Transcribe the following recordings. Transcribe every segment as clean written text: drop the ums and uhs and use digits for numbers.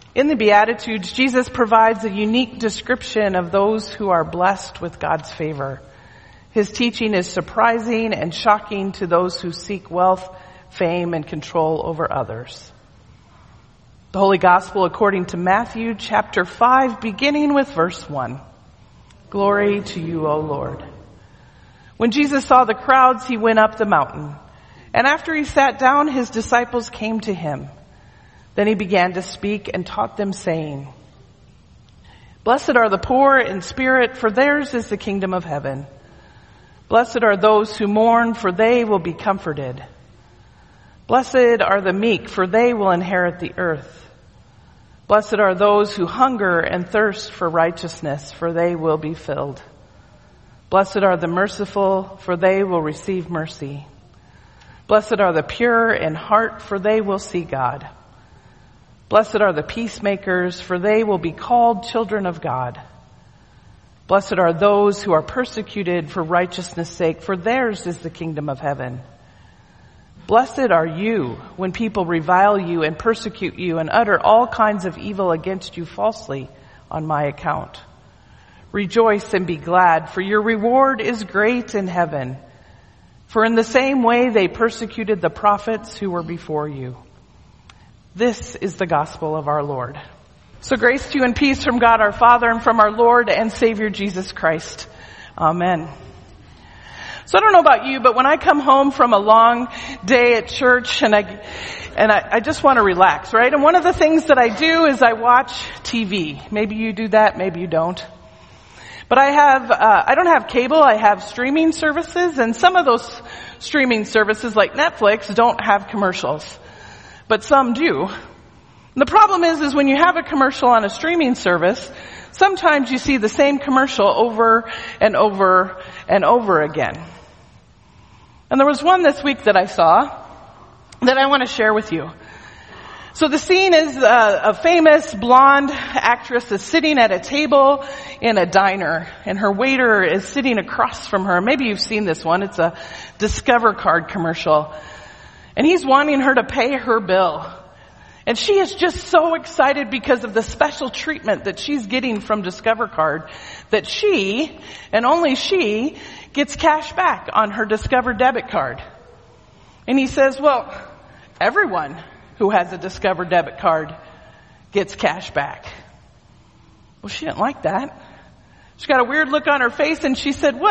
In the Beatitudes, Jesus provides a unique description of those who are blessed with God's favor. His teaching is surprising and shocking to those who seek wealth, fame, and control over others. The Holy Gospel according to Matthew chapter 5, beginning with verse 1. Glory to you, O Lord. When Jesus saw the crowds, he went up the mountain. And after he sat down, his disciples came to him. Then he began to speak and taught them, saying, Blessed are the poor in spirit, for theirs is the kingdom of heaven. Blessed are those who mourn, for they will be comforted. Blessed are the meek, for they will inherit the earth. Blessed are those who hunger and thirst for righteousness, for they will be filled. Blessed are the merciful, for they will receive mercy. Blessed are the pure in heart, for they will see God. Blessed are the peacemakers, for they will be called children of God. Blessed are those who are persecuted for righteousness' sake, for theirs is the kingdom of heaven. Blessed are you when people revile you and persecute you and utter all kinds of evil against you falsely on my account. Rejoice and be glad, for your reward is great in heaven. For in the same way they persecuted the prophets who were before you. This is the gospel of our Lord. So grace to you and peace from God our Father and from our Lord and Savior Jesus Christ. Amen. So I don't know about you, but when I come home from a long day at church and I just want to relax, right? And one of the things that I do is I watch TV. Maybe you do that, maybe you don't. But I don't have cable, I have streaming services, and some of those streaming services like Netflix don't have commercials. But some do. And the problem is when you have a commercial on a streaming service, sometimes you see the same commercial over and over and over again. And there was one this week that I saw that I want to share with you. So the scene is a famous blonde actress is sitting at a table in a diner, and her waiter is sitting across from her. Maybe you've seen this one. It's a Discover Card commercial. And he's wanting her to pay her bill. And she is just so excited because of the special treatment that she's getting from Discover Card that she, and only she, gets cash back on her Discover debit card. And he says, well, everyone who has a Discover debit card gets cash back. Well, she didn't like that. She got a weird look on her face and she said,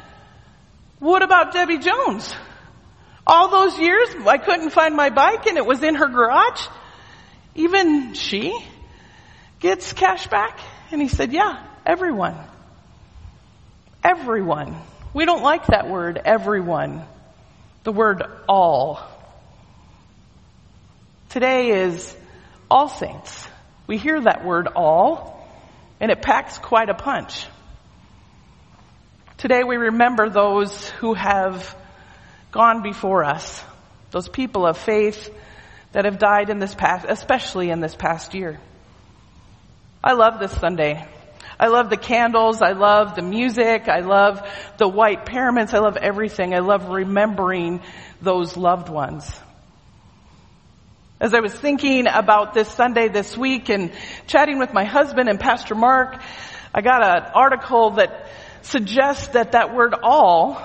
what about Debbie Jones? All those years I couldn't find my bike and it was in her garage. Even she gets cash back? And he said, yeah, everyone. Everyone. We don't like that word, everyone. The word all. Today is All Saints. We hear that word all, and it packs quite a punch. Today we remember those who have gone before us, those people of faith that have died in this past, especially in this past year. I love this Sunday. I love the candles. I love the music. I love the white pyramids. I love everything. I love remembering those loved ones. As I was thinking about this Sunday this week and chatting with my husband and Pastor Mark, I got an article that suggests that word all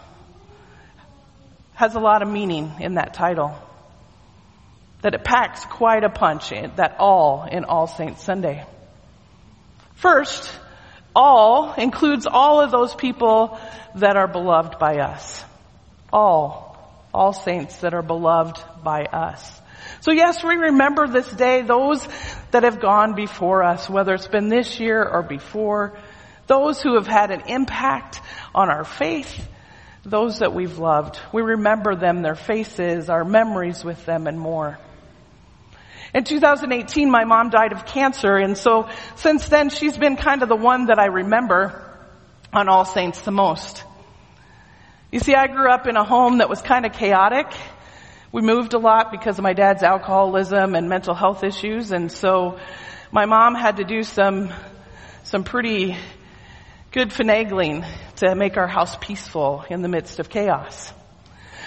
has a lot of meaning in that title. That it packs quite a punch, that all in All Saints Sunday. First, all includes all of those people that are beloved by us. All saints that are beloved by us. So yes, we remember this day, those that have gone before us, whether it's been this year or before, those who have had an impact on our faith, those that we've loved. We remember them, their faces, our memories with them, and more. In 2018, my mom died of cancer, and so since then, she's been kind of the one that I remember on All Saints the most. You see, I grew up in a home that was kind of chaotic. We moved a lot because of my dad's alcoholism and mental health issues, and so my mom had to do some pretty good finagling to make our house peaceful in the midst of chaos.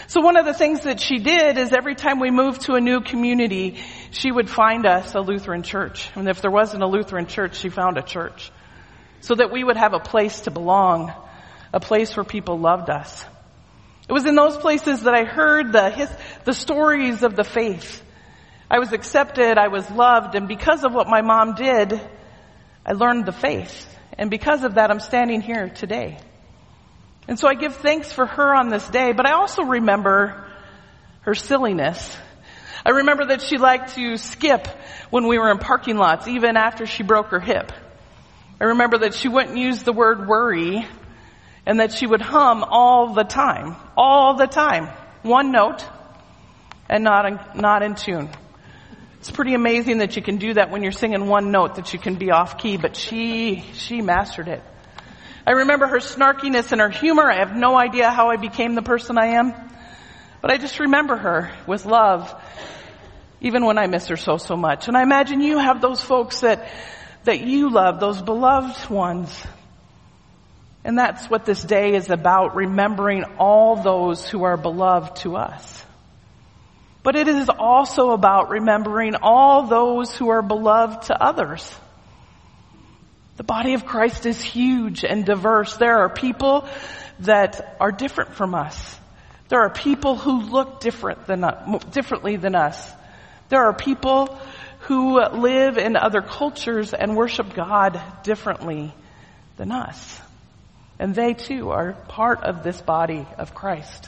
So one of the things that she did is every time we moved to a new community, she would find us a Lutheran church. And if there wasn't a Lutheran church, she found a church. So that we would have a place to belong, a place where people loved us. It was in those places that I heard the stories of the faith. I was accepted, I was loved, and because of what my mom did, I learned the faith. And because of that, I'm standing here today. And so I give thanks for her on this day, but I also remember her silliness. I remember that she liked to skip when we were in parking lots, even after she broke her hip. I remember that she wouldn't use the word worry, and that she would hum all the time, one note, and not in tune. It's pretty amazing that you can do that when you're singing one note, that you can be off key, but she mastered it. I remember her snarkiness and her humor. I have no idea how I became the person I am, but I just remember her with love, even when I miss her so much. And I imagine you have those folks that you love, those beloved ones. And that's what this day is about, remembering all those who are beloved to us. But it is also about remembering all those who are beloved to others. The body of Christ is huge and diverse. There are people that are different from us. There are people who look differently than us. There are people who live in other cultures and worship God differently than us. And they too are part of this body of Christ.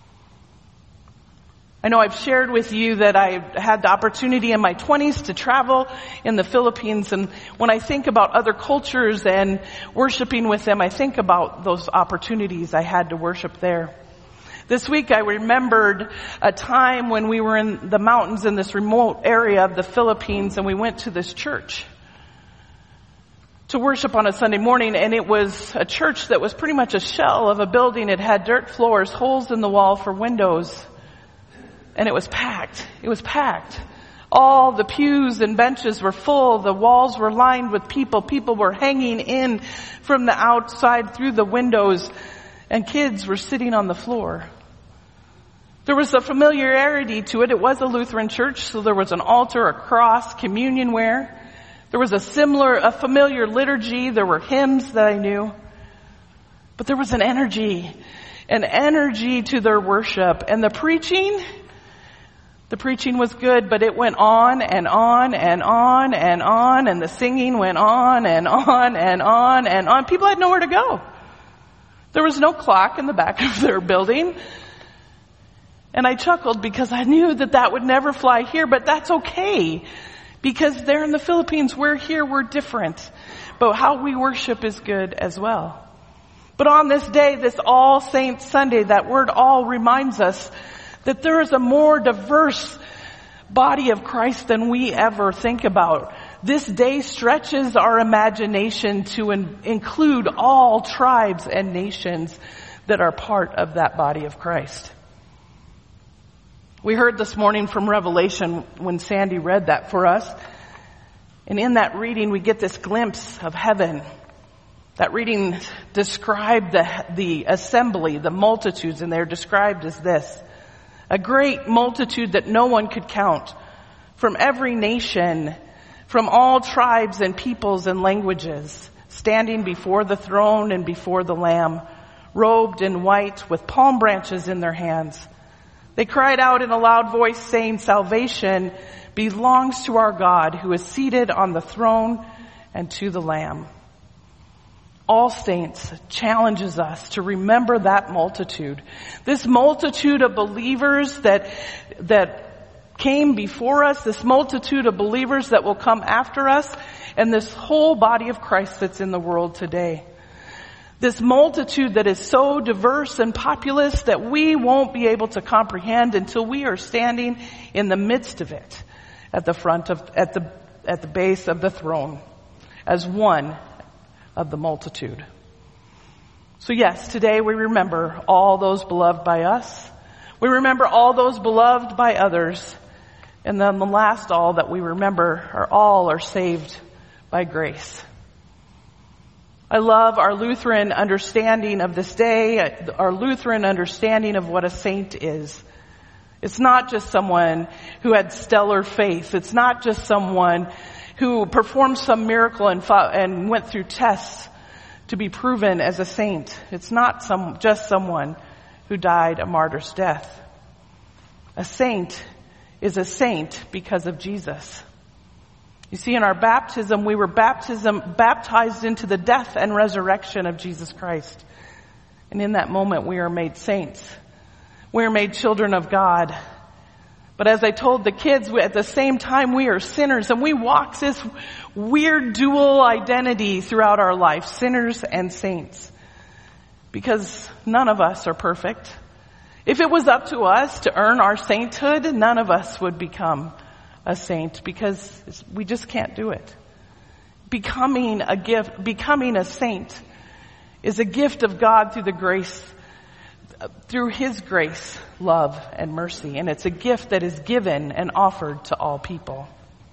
I know I've shared with you that I had the opportunity in my 20s to travel in the Philippines, and when I think about other cultures and worshiping with them, I think about those opportunities I had to worship there. This week I remembered a time when we were in the mountains in this remote area of the Philippines, and we went to this church to worship on a Sunday morning, and it was a church that was pretty much a shell of a building. It had dirt floors, holes in the wall for windows, and it was packed. It was packed. All the pews and benches were full. The walls were lined with people. People were hanging in from the outside through the windows, and kids were sitting on the floor. There was a familiarity to it. It was a Lutheran church, so there was an altar, a cross, communion ware. There was a familiar liturgy. There were hymns that I knew. But there was an energy to their worship. And the preaching was good, but it went on and on and on and on, and the singing went on and on and on and on. People had nowhere to go. There was no clock in the back of their building. And I chuckled because I knew that would never fly here, but that's okay. Because there in the Philippines, we're here, we're different. But how we worship is good as well. But on this day, this All Saints Sunday, that word all reminds us that there is a more diverse body of Christ than we ever think about. This day stretches our imagination to include all tribes and nations that are part of that body of Christ. We heard this morning from Revelation when Sandy read that for us. And in that reading, we get this glimpse of heaven. That reading described the assembly, the multitudes, and they're described as this: a great multitude that no one could count, from every nation, from all tribes and peoples and languages, standing before the throne and before the Lamb, robed in white with palm branches in their hands. They cried out in a loud voice, saying, "Salvation belongs to our God who is seated on the throne and to the Lamb." All Saints challenges us to remember that multitude. This multitude of believers that came before us, this multitude of believers that will come after us, and this whole body of Christ that's in the world today. This multitude that is so diverse and populous that we won't be able to comprehend until we are standing in the midst of it, at the base of the throne, as one of the multitude. So yes, today we remember all those beloved by us. We remember all those beloved by others. And then the last all that we remember are all are saved by grace. I love our Lutheran understanding of this day, our Lutheran understanding of what a saint is. It's not just someone who had stellar faith. It's not just someone who performed some miracle and went through tests to be proven as a saint. It's not just someone who died a martyr's death. A saint is a saint because of Jesus. You see, in our baptism, we were baptized into the death and resurrection of Jesus Christ. And in that moment, we are made saints. We are made children of God. But as I told the kids, at the same time, we are sinners, and we walk this weird dual identity throughout our life, sinners and saints. Because none of us are perfect. If it was up to us to earn our sainthood, none of us would become a saint, because we just can't do it. Becoming a saint is a gift of God through His grace, love, and mercy. And it's a gift that is given and offered to all people.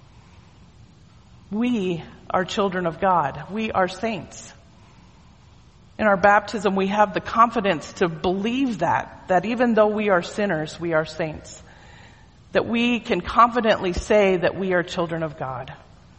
We are children of God. We are saints. In our baptism, we have the confidence to believe that even though we are sinners, we are saints. That we can confidently say that we are children of God.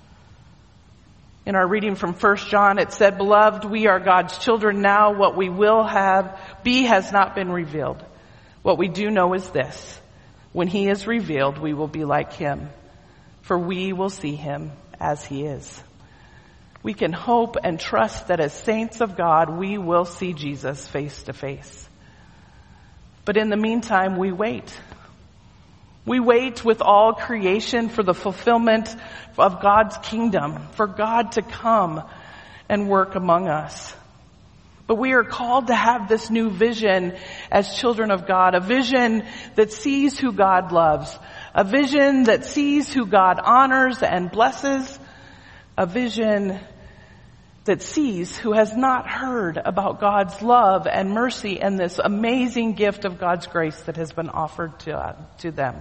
In our reading from 1 John, it said, "Beloved, we are God's children now. What we will be has not been revealed. What we do know is this: when He is revealed, we will be like Him, for we will see Him as He is." We can hope and trust that as saints of God, we will see Jesus face to face. But in the meantime, we wait. We wait with all creation for the fulfillment of God's kingdom, for God to come and work among us. But we are called to have this new vision as children of God, a vision that sees who God loves, a vision that sees who God honors and blesses, a vision that sees who has not heard about God's love and mercy and this amazing gift of God's grace that has been offered to them.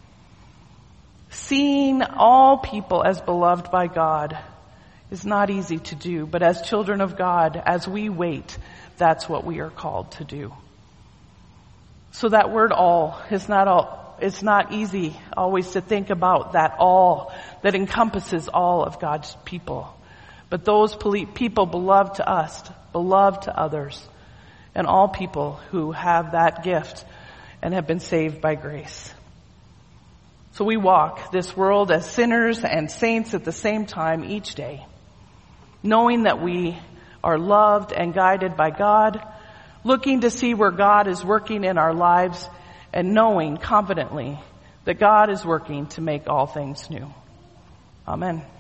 Seeing all people as beloved by God is not easy to do, but as children of God, as we wait, that's what we are called to do. So that word "all" is it's not easy always to think about that all that encompasses all of God's people. But those people beloved to us, beloved to others, and all people who have that gift and have been saved by grace. So we walk this world as sinners and saints at the same time each day, knowing that we are loved and guided by God, looking to see where God is working in our lives, and knowing confidently that God is working to make all things new. Amen.